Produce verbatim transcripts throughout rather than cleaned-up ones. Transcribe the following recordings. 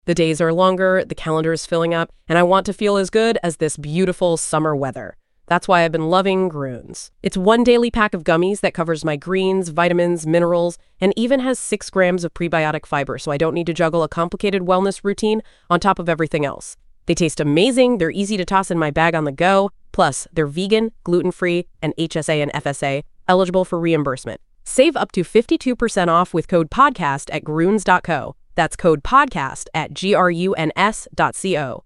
The days are longer, the calendar is filling up, and I want to feel as good as this beautiful summer weather. That's why I've been loving Grüns. It's one daily pack of gummies that covers my greens, vitamins, minerals, and even has six grams of prebiotic fiber, so I don't need to juggle a complicated wellness routine on top of everything else. They taste amazing, they're easy to toss in my bag on the go, plus they're vegan, gluten-free, and H S A and F S A, eligible for reimbursement. Save up to fifty-two percent off with code PODCAST at gruns dot co. That's code PODCAST at G R U N S dot C O.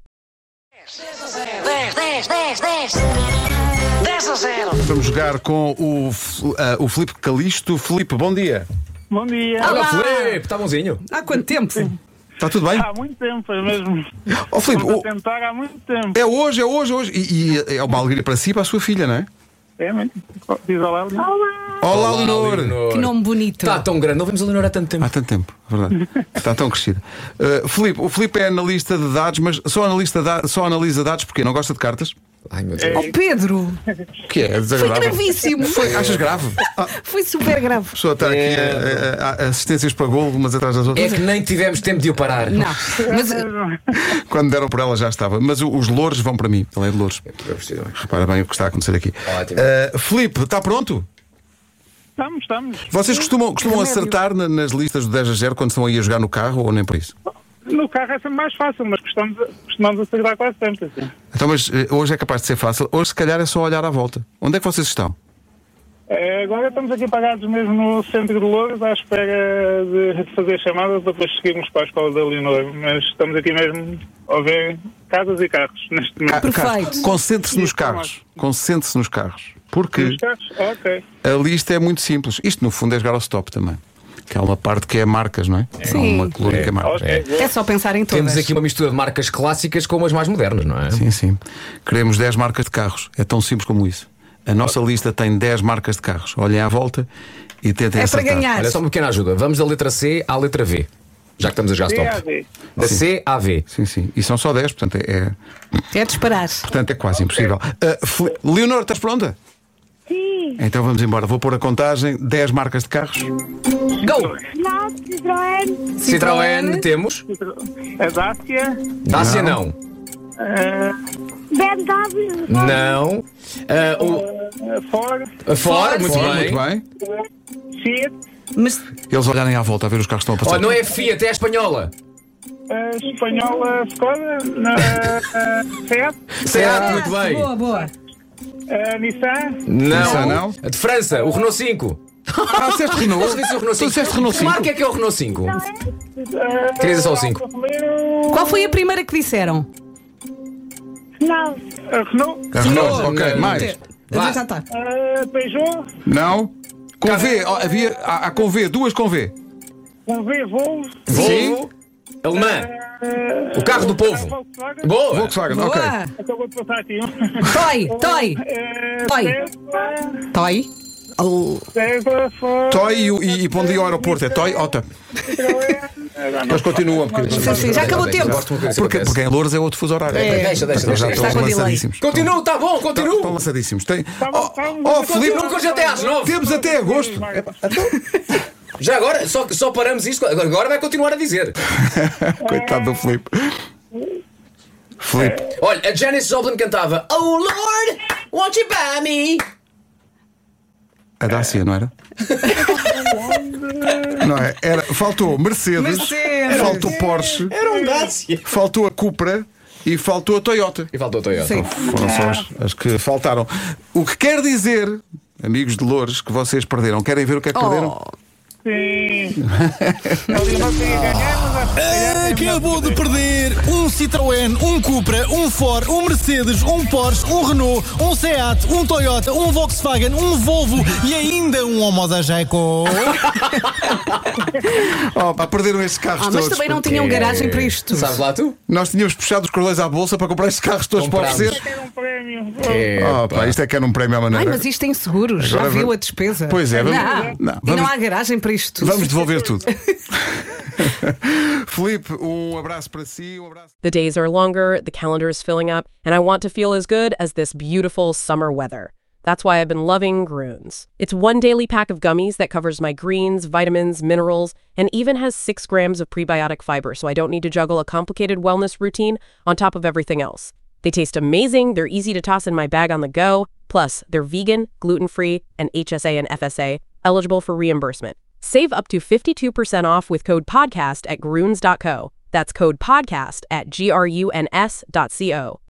dez, dez, dez, dez. dez a zero. Vamos jogar com o, uh, o Filipe Calisto. Filipe, bom dia. Bom dia. Olá, Filipe, está bonzinho? Há quanto tempo? Está tudo bem? Há muito tempo, é mesmo. Ó Filipe, Vamos o- a tentar há muito tempo. é hoje, é hoje, hoje. E, e é uma alegria para si e para a sua filha, não é? É muito. Diz olá, Leonor. Olá, Leonor. Que nome bonito. Está tão grande, não vemos a Leonor há tanto tempo. Há tanto tempo, é verdade. Está tão crescida. Uh, Filipe, o Filipe é analista de dados, mas só analisa, da- só analisa dados porque não gosta de cartas? Ai, meu Deus. Oh, Pedro, O que é? É foi desagradável. gravíssimo. Foi, achas grave? Ah, Foi super grave. a pessoa está aqui a, a- a- assistências para gol, umas atrás das É outras. que nem tivemos tempo de o parar. Não, mas Quando deram por ela já estava. Mas o- os louros vão para mim. Ele é de louros. Eu preciso. Repara bem o que está a acontecer aqui. Ótimo. Uh, Filipe, está pronto? Estamos, estamos. Vocês costumam, costumam acertar na- nas listas do dez a zero quando estão aí a jogar no carro ou nem por isso? No carro é sempre mais fácil, mas costumamos, costumamos acertar quase sempre. Assim. Então, mas eh, hoje é capaz de ser fácil. Hoje, se calhar, é só olhar à volta. Onde é que vocês estão? É, agora estamos aqui parados mesmo no centro de Louros, à espera de, de fazer chamadas para depois seguirmos para a escola da Leonor. Mas estamos aqui mesmo a ver casas e carros neste momento. Ca- Perfeito. carros. Concentre-se nos carros. Concentre-se nos carros. Porque Nos carros? Ok. a lista é muito simples. Isto, no fundo, é jogar ao stop também. Que há uma parte que é marcas, não é? Sim. Há uma coluna que é marcas. Ok. é só pensar em todas. Temos aqui uma mistura de marcas clássicas com umas mais modernas, não é? Sim, sim. Queremos dez marcas de carros. É tão simples como isso. A nossa lista tem dez marcas de carros. Olhem à volta e tentem É para acertar. ganhar. Olha, só uma pequena ajuda. Vamos da letra C à letra V. Já que estamos a jogar C A stop. V. Da C à V. Sim, sim. E são só dez, portanto é, é- É disparar. portanto é quase impossível. Uh, Fili- Leonor, estás pronta? Sim. Então vamos embora. Vou pôr a contagem. dez marcas de carros. Go! Renault, Citroën, Citroën temos. A Dacia. Dacia não. B M W, Não. Ah, o A Ford. a Ford, muito Ford, bem. muito bem. Fiat. Mas Eles olharem à volta a ver os carros que estão a passar. Olha, não é Fiat, é a espanhola. A espanhola Skoda. Na a Seat. Seat, muito bem. boa, boa. A Nissan. Não. Nissan, não? A de França, o Renault cinco. Ah, disseste Renault? Posso dizer o Renault Tu cinco? disseste Renault Que cinco? marca é que é o Renault cinco? A Queria dizer só o cinco. Alfa Romeo. Qual foi a primeira que disseram? Renault, A Renault. A Renault, ok. Não. Mais? Vá. Já está. A Peugeot. Não? Com V. Oh, havia, há, há com V. Duas com V. Com V, Volvo. Volvo. Alemã. O carro do povo. Volkswagen. Boa. Volkswagen, ok. Boa. Acabou de passar aqui um. Toy, toy, Eh, Toy. Tesla. toy. Oh. Tesla, Ford. Toy e, e, e pondo ir ao aeroporto. É Toy, Ota. Eles continuam. Porque, Sim, sim, já acabou o tempo. Gosto muito que porque, isso porque em Louros é outro fuso horário. acontece. Deixa, deixa, Eles já deixa. estão Está com delay. lançadíssimos. Continua, tá bom, Estão continua. lançadíssimos. Tem... Vamos, Oh, vamos, oh vamos. Filipe, Nunca hoje até às nove. temos até agosto. Já agora, só, só paramos isto. Agora vai continuar a dizer. Coitado do Filipe. Filipe. Olha, a Janis Joplin cantava Oh Lord, won't you buy me? A Dacia, não era? Não é? Era, faltou Mercedes, Mercedes. faltou Porsche, Era um Dacia. faltou a Cupra e faltou a Toyota. E faltou a Toyota. Sim. Foram só as, as que faltaram. O que quer dizer, amigos de Loures, que vocês perderam. Querem ver o que é que perderam? Oh. Sim. Ali não queria ganhar, mas acho que ganhar. Acabou de perder um Citroën, um Cupra, um Ford, um Mercedes, um Porsche, um Renault, um Seat, um Toyota, um Volkswagen, um Volvo e ainda um Omoda Jaico. Oh, pá, perderam estes carros Ah, todos. mas também não tinham garagem para isto. Sabes lá tu? Nós tínhamos puxado os cordões à bolsa para comprar estes carros todos para Comprámos. oferecer. Era um prémio. É, Oh, pá, isto é que era um prémio à Ai, maneira. mas isto tem seguros. Já Agora viu va- a despesa? Pois é, vamos- Não. não, E vamos- não há garagem para isto. Vamos devolver tudo. Filipe, um abraço para si, um abraço. The days are longer, the calendar is filling up, and I want to feel as good as this beautiful summer weather. That's why I've been loving Groons. It's one daily pack of gummies that covers my greens, vitamins, minerals, and even has six grams of prebiotic fiber, so I don't need to juggle a complicated wellness routine on top of everything else. They taste amazing, they're easy to toss in my bag on the go, plus they're vegan, gluten-free, and H S A and F S A, eligible for reimbursement. Save up to fifty-two percent off with code podcast at gruns dot co. That's code podcast at G R U N S dot C O.